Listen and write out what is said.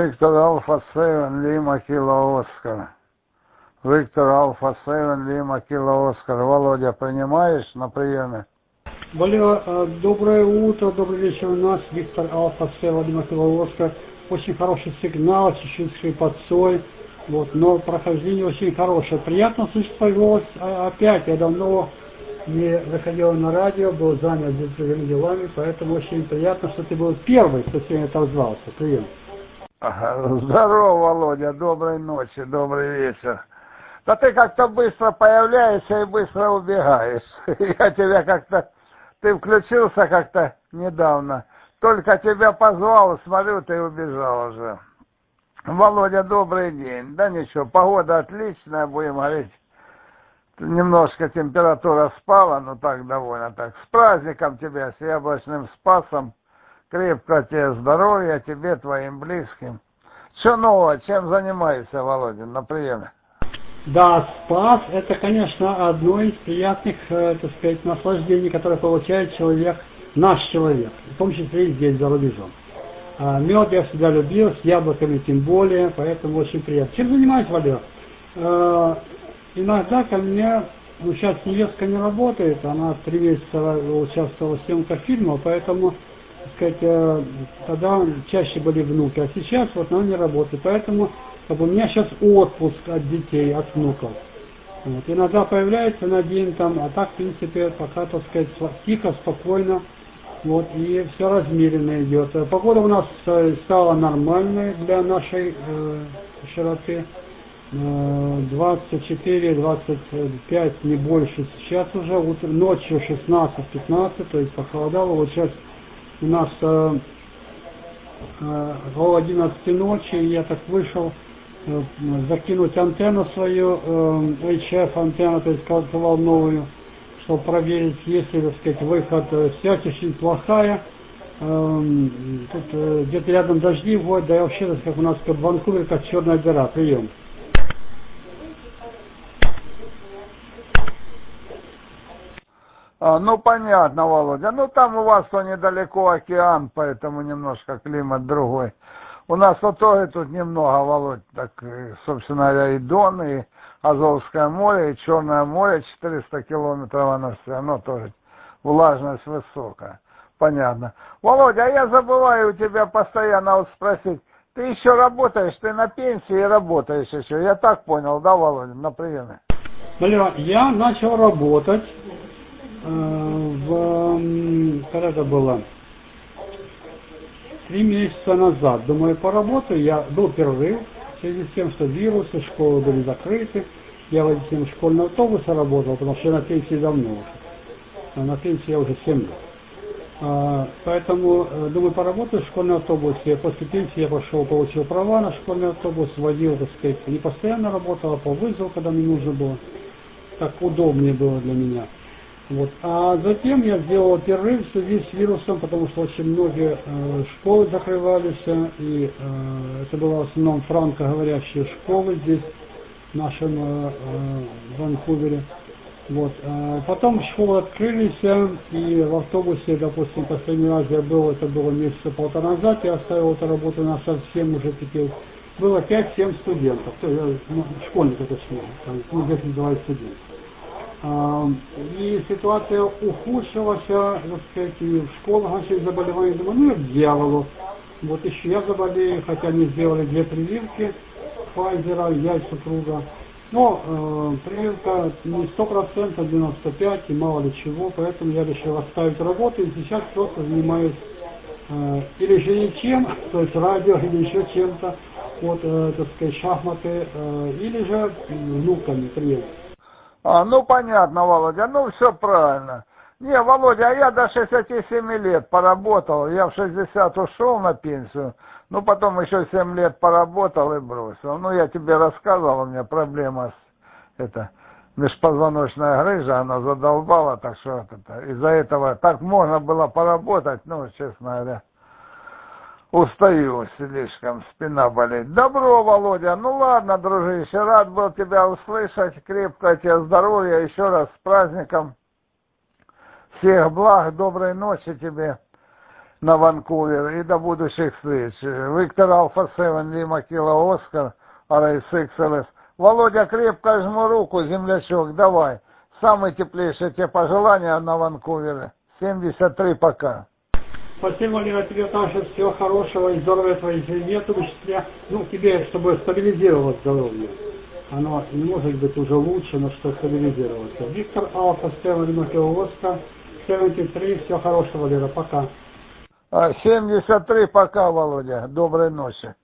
Виктор Альфа 7 Лима Кило Оскар. Виктор Альфа 7 Лима Кило Оскар. Володя, принимаешь на приеме? Валера, доброе утро, добрый вечер у нас. Виктор Альфа 7 Лима Кило Оскар. Очень хороший сигнал, чуть-чуть хрипотцой. Вот, но прохождение очень хорошее. Приятно слышать твой голос опять. Я давно не выходил на радио, был занят другими делами, поэтому очень приятно, что ты был первый, кто сегодня отозвался. Привет. Здорово, Володя, доброй ночи, добрый вечер. Да ты как-то быстро появляешься и быстро убегаешь. Я тебя как-то... Ты включился как-то недавно. Только тебя позвал, смотрю, ты убежал уже. Володя, добрый день. Да ничего, погода отличная, будем говорить. Немножко температура спала, но так довольно так. С праздником тебя, с яблочным спасом. Крепкого тебе здоровья, тебе, твоим близким. Что нового, чем занимаешься, Володя, на приеме? Да, спас это, конечно, одно из приятных, так сказать, наслаждений, которое получает человек, наш человек, в том числе и здесь, за рубежом. Мед я всегда любил, с яблоками тем более, поэтому очень приятно. Чем занимаюсь, Валер? Иногда ко мне, ну сейчас невестка не работает, она 3 месяца участвовала в съемках фильма, поэтому, так сказать, тогда чаще были внуки, а сейчас вот она не работает, поэтому как бы, у меня сейчас отпуск от детей, от внуков. Вот. Иногда появляется на день там, а так, в принципе, пока, так сказать, тихо, спокойно, вот, и все размеренно идет. Погода у нас стала нормальной для нашей широты. 24-25, не больше. Сейчас уже ночью 16-15, то есть похолодало. Вот сейчас у нас около 11 ночи, я так вышел закинуть антенну свою, HF антенну, то есть коротковолновую, чтобы проверить, есть ли, так сказать, выход. Связь очень плохая. Тут где-то рядом дожди водят, да и вообще, так как у нас как в Ванкувере, как черная дыра. Прием. Ну, понятно, Володя. Ну, там у вас то недалеко океан, поэтому немножко климат другой. У нас вот тоже тут немного, Володь, так, собственно говоря, и Дон, и Азовское море, и Черное море, 400 километров оно все равно тоже, влажность высокая. Понятно. Володя, а я забываю у тебя постоянно вот спросить, ты еще работаешь, ты на пенсии и работаешь еще, я так понял, да, Володя, на приеме? Валера, я начал работать когда это было? 3 месяца назад. Думаю, поработаю. Я был перерыв в связи с тем, что вирусы, школы были закрыты. Я водителем школьного автобуса работал, потому что я на пенсии давно уже. На пенсии я уже 7 лет. Поэтому, думаю, поработаю в школьном автобусе. После пенсии я пошел, получил права на школьный автобус, водил, так сказать, не постоянно работал, а по вызову, когда мне нужно было. Так удобнее было для меня. Вот. А затем я сделал перерыв в связи с вирусом, потому что очень многие школы закрывались, и это было в основном франкоговорящие школы здесь, в нашем Ванкувере. Вот. Потом школы открылись, и в автобусе, допустим, последний раз я был, это было месяца 1,5 назад, я оставил эту работу на совсем уже теперь. Было 5-7 студентов, школьников точнее, ну, здесь называют студентов. И ситуация ухудшилась, так сказать, и в школах начали заболевания. Думаю, ну, к дьяволу. Вот еще я заболею, хотя они сделали 2 прививки Pfizer, я и супруга. Но прививка не 100%, 95% и мало ли чего, поэтому я решил оставить работу и сейчас просто занимаюсь или же ничем, то есть радио или еще чем-то, вот, так сказать, шахматы, или же внуками, привет. Ну понятно, Володя, ну все правильно. Не, Володя, а я до 67 лет поработал, я в 60 ушел на пенсию, ну потом еще 7 лет поработал и бросил. Ну я тебе рассказывал, у меня проблема с межпозвоночная грыжа, она задолбала, так что из-за этого так можно было поработать, ну, честно говоря. Устаю слишком, спина болит. Добро, Володя. Ну ладно, дружище, рад был тебя услышать. Крепкого тебе здоровья. Еще раз с праздником. Всех благ, доброй ночи тебе. на Ванкувер и до будущих встреч. Виктор Альфа 7 Лима Кило Оскар, RS XLS. Володя, крепко жму руку, землячок, давай. Самые теплейшие тебе пожелания на Ванкувере. 73 пока. Спасибо, Владимир, тебе тоже всего хорошего и здоровья твоей семье, в том числе, ну, тебе, чтобы стабилизировалось здоровье. Оно не может быть уже лучше, но что стабилизировалось. Виктор Альфа 7 Лима Кило Оскар, 73, всего хорошего, Валера, пока. 73 пока, Володя. Доброй ночи.